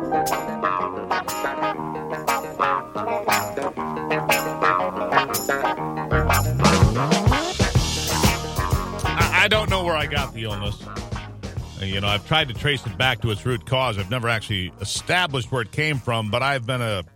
I don't know where I got the illness. I've tried to trace it back to its root cause. I've never actually established where it came from, but I've been a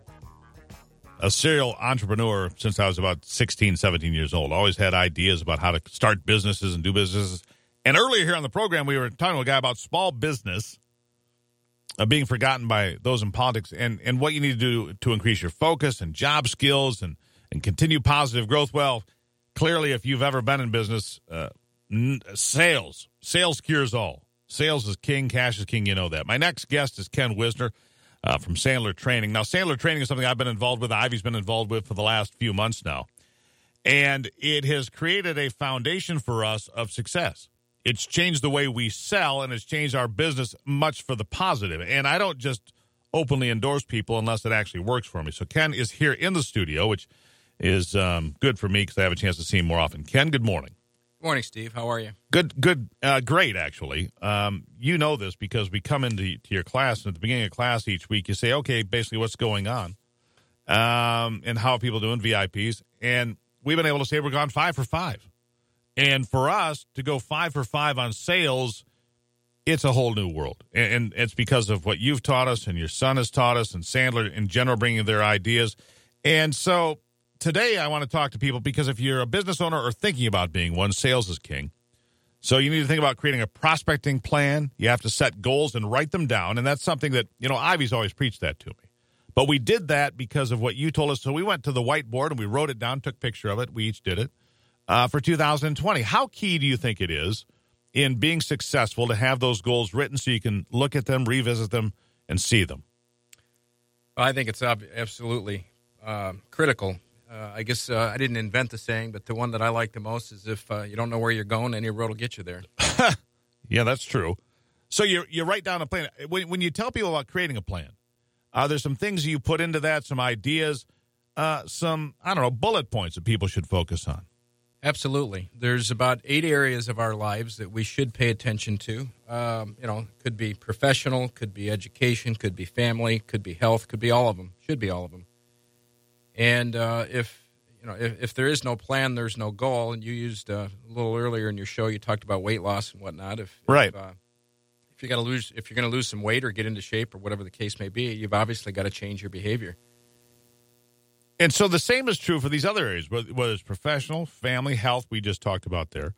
serial entrepreneur since I was about 16, 17 years old. Always had ideas about how to start businesses and do businesses. And earlier here on the program, we were talking to a guy about small business being forgotten by those in politics and what you need to do to increase your focus and job skills and continue positive growth. Well, clearly, if you've ever been in business, sales cures all. Sales is king, cash is king, you know that. My next guest is Ken Wisner from Sandler Training. Now, Sandler Training is something I've been involved with, Ivy's been involved with for the last few months now. And it has created a foundation for us of success. It's changed the way we sell, and it's changed our business much for the positive. And I don't just openly endorse people unless it actually works for me. So Ken is here in the studio, which is good for me because I have a chance to see him more often. Ken, good morning. Good morning, Steve. How are you? Good, great, actually. You know this because we come into your class, and at the beginning of class each week, you say, okay, basically what's going on and how are people doing, VIPs. And we've been able to say we're gone 5 for 5. And for us to go 5 for 5 on sales, it's a whole new world. And it's because of what you've taught us and your son has taught us and Sandler in general bringing their ideas. And so today I want to talk to people because if you're a business owner or thinking about being one, sales is king. So you need to think about creating a prospecting plan. You have to set goals and write them down. And that's something that, Ivy's always preached that to me. But we did that because of what you told us. So we went to the whiteboard and we wrote it down, took a picture of it. We each did it for 2020. How key do you think it is in being successful to have those goals written so you can look at them, revisit them, and see them? Well, I think it's absolutely critical. I guess I didn't invent the saying, but the one that I like the most is if you don't know where you're going, any road will get you there. Yeah, that's true. So you write down a plan. When you tell people about creating a plan, there's some things you put into that, some ideas, some, bullet points that people should focus on. Absolutely. There's about 8 areas of our lives that we should pay attention to. Could be professional, could be education, could be family, could be health, could be all of them, should be all of them. And if there is no plan, there's no goal. And you used a little earlier in your show, you talked about weight loss and whatnot. If you're going to lose some weight or get into shape or whatever the case may be, you've obviously got to change your behavior. And so the same is true for these other areas, whether it's professional, family, health, we just talked about there.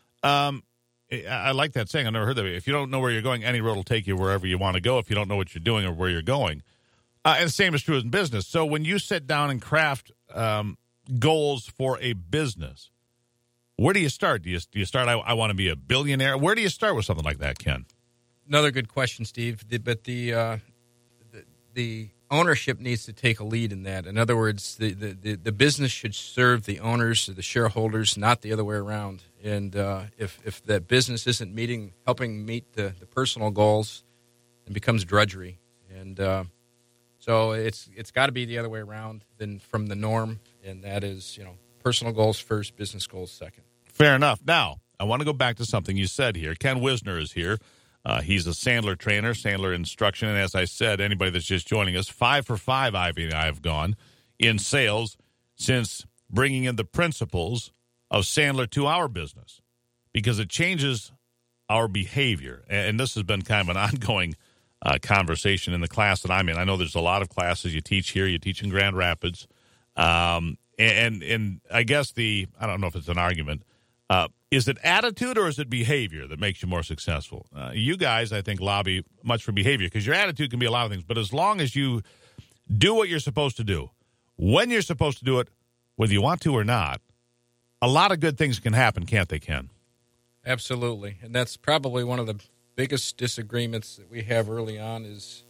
I like that saying. I never heard that. If you don't know where you're going, any road will take you wherever you want to go if you don't know what you're doing or where you're going. And the same is true in business. So when you sit down and craft goals for a business, where do you start? Do you start, I want to be a billionaire? Where do you start with something like that, Ken? Another good question, Steve. But the ownership needs to take a lead in that. In other words, the business should serve the owners, the shareholders, not the other way around. And if that business isn't helping meet the personal goals, it becomes drudgery. And so it's got to be the other way around than from the norm, and that is, personal goals first, business goals second. Fair enough. Now, I want to go back to something you said here. Ken Wisner is here. He's a Sandler trainer, Sandler Instruction, and as I said, anybody that's just joining us, 5 for 5, Ivy and I have gone in sales since bringing in the principles of Sandler to our business because it changes our behavior, and this has been kind of an ongoing conversation in the class that I'm in. I know there's a lot of classes you teach here. You teach in Grand Rapids. And I guess I don't know if it's an argument. Is it attitude or is it behavior that makes you more successful? You guys, I think, lobby much for behavior because your attitude can be a lot of things. But as long as you do what you're supposed to do, when you're supposed to do it, whether you want to or not, a lot of good things can happen, can't they, Ken? Absolutely. And that's probably one of the biggest disagreements that we have early on is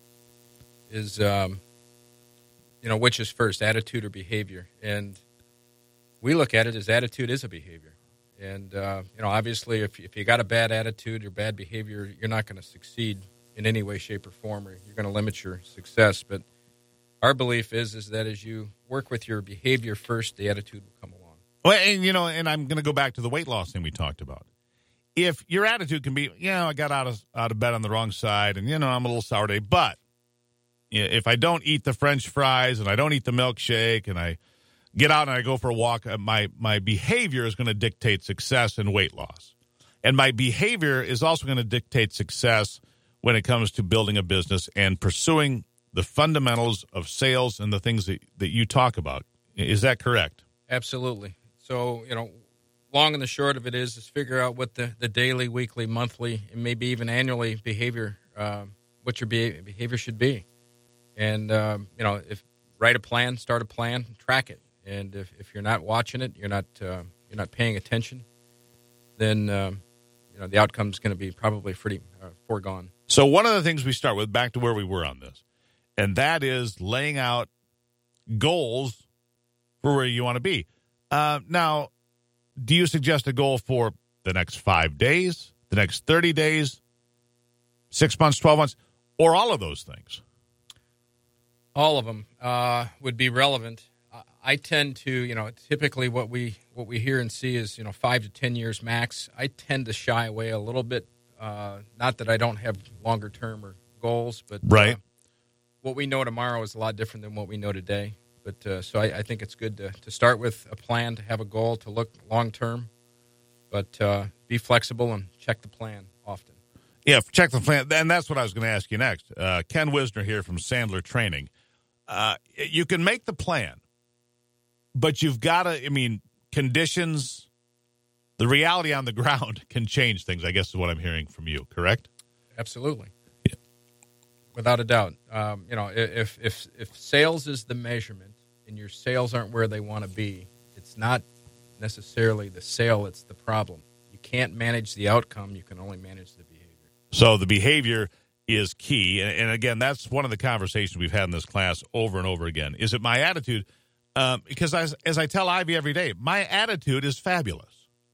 which is first, attitude or behavior. And we look at it as attitude is a behavior. And, obviously if you got a bad attitude or bad behavior, you're not going to succeed in any way, shape, or form, or you're going to limit your success. But our belief is that as you work with your behavior first, the attitude will come along. Well, and, and I'm going to go back to the weight loss thing we talked about. If your attitude can be, I got out of bed on the wrong side and, I'm a little sour day, but if I don't eat the French fries and I don't eat the milkshake and I get out and I go for a walk, my behavior is going to dictate success and weight loss. And my behavior is also going to dictate success when it comes to building a business and pursuing the fundamentals of sales and the things that you talk about. Is that correct? Absolutely. So, long and the short of it is figure out what the daily, weekly, monthly, and maybe even annually behavior, what your behavior should be. And, if write a plan, start a plan, track it. And if you're not watching it, you're not paying attention, then, the outcome's going to be probably pretty foregone. So one of the things we start with, back to where we were on this, and that is laying out goals for where you want to be. Now, do you suggest a goal for the next 5 days, the next 30 days, 6 months, 12 months, or all of those things? All of them would be relevant. I tend to, typically what we hear and see is, 5 to 10 years max. I tend to shy away a little bit. Not that I don't have longer term or goals, but right. What we know tomorrow is a lot different than what we know today. But so I think it's good to start with a plan, to have a goal, to look long term, but be flexible and check the plan often. Yeah, check the plan. And that's what I was going to ask you next. Ken Wisner here from Sandler Training. You can make the plan, but you've got to, conditions, the reality on the ground can change things, I guess is what I'm hearing from you, correct? Absolutely. Yeah. Without a doubt. If sales is the measurement and your sales aren't where they want to be, it's not necessarily the sale, it's the problem. You can't manage the outcome, you can only manage the behavior. So the behavior is key. And again, that's one of the conversations we've had in this class over and over again. Is it my attitude? Because as I tell Ivy every day, my attitude is fabulous.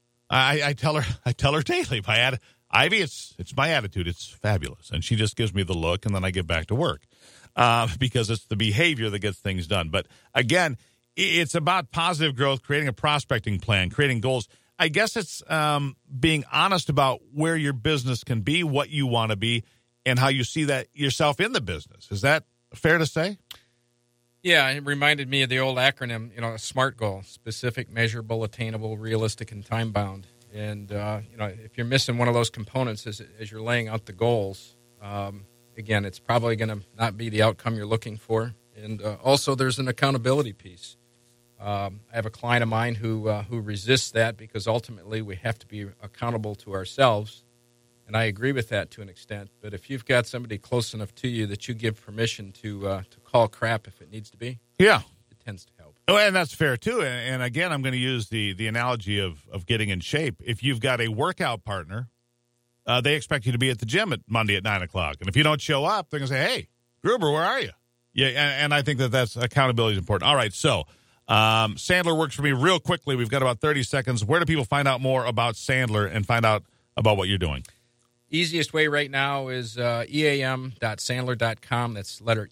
I tell her daily, Ivy, it's my attitude. It's fabulous. And she just gives me the look, and then I get back to work because it's the behavior that gets things done. But again, it's about positive growth, creating a prospecting plan, creating goals. I guess it's being honest about where your business can be, what you want to be, and how you see that yourself in the business. Is that fair to say? Yeah, it reminded me of the old acronym, a SMART goal: specific, measurable, attainable, realistic, and time-bound. And, if you're missing one of those components as you're laying out the goals, again, it's probably going to not be the outcome you're looking for. And also there's an accountability piece. I have a client of mine who resists that because ultimately we have to be accountable to ourselves. And I agree with that to an extent. But if you've got somebody close enough to you that you give permission to call crap if it needs to be, yeah, it tends to help. Oh, and that's fair, too. And again, I'm going to use the analogy of getting in shape. If you've got a workout partner, they expect you to be at the gym at Monday at 9 o'clock. And if you don't show up, they're going to say, hey, Gruber, where are you? Yeah, and I think that's accountability is important. All right, so Sandler works for me real quickly. We've got about 30 seconds. Where do people find out more about Sandler and find out about what you're doing? Easiest way right now is eam.sandler.com. That's letter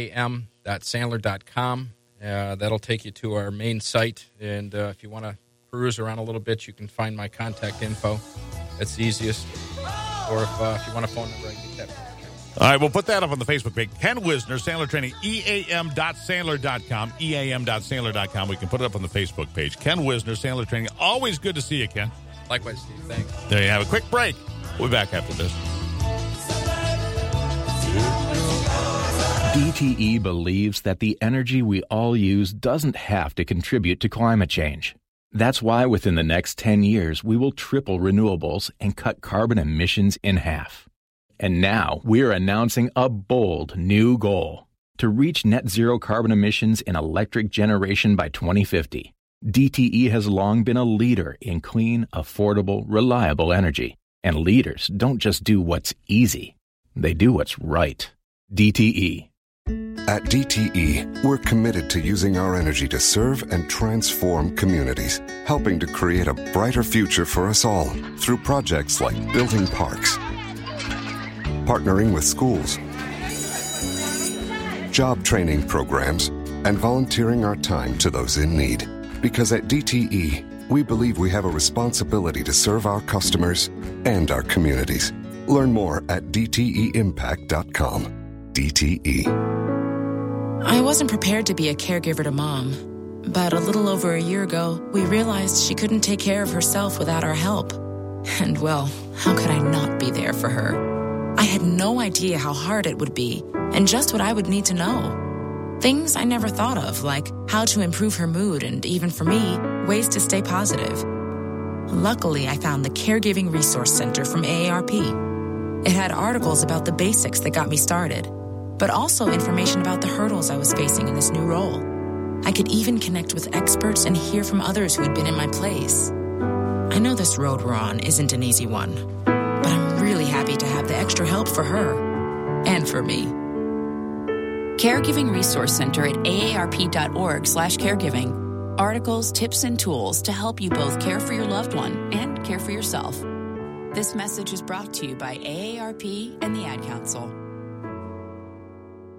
eam.sandler.com. That'll take you to our main site. And if you want to peruse around a little bit, you can find my contact info. That's the easiest. Or if you want a phone number, I can get that. All right, we'll put that up on the Facebook page. Ken Wisner, Sandler Training, eam.sandler.com, eam.sandler.com. We can put it up on the Facebook page. Ken Wisner, Sandler Training. Always good to see you, Ken. Likewise, Steve. Thanks. There you have a quick break. We'll be back after this. DTE believes that the energy we all use doesn't have to contribute to climate change. That's why within the next 10 years, we will triple renewables and cut carbon emissions in half. And now we're announcing a bold new goal to reach net zero carbon emissions in electric generation by 2050. DTE has long been a leader in clean, affordable, reliable energy. And leaders don't just do what's easy. They do what's right. DTE. At DTE, we're committed to using our energy to serve and transform communities, helping to create a brighter future for us all through projects like building parks, partnering with schools, job training programs, and volunteering our time to those in need. Because at DTE, we believe we have a responsibility to serve our customers and our communities. Learn more at dteimpact.com. DTE. I wasn't prepared to be a caregiver to Mom, but a little over a year ago, we realized she couldn't take care of herself without our help. And well, how could I not be there for her? I had no idea how hard it would be and just what I would need to know. Things I never thought of, like how to improve her mood and, even for me, ways to stay positive. Luckily, I found the Caregiving Resource Center from AARP. It had articles about the basics that got me started, but also information about the hurdles I was facing in this new role. I could even connect with experts and hear from others who had been in my place. I know this road we're on isn't an easy one, but I'm really happy to have the extra help for her and for me. Caregiving Resource Center at aarp.org/caregiving. Articles, tips, and tools to help you both care for your loved one and care for yourself. This message is brought to you by AARP and the Ad Council.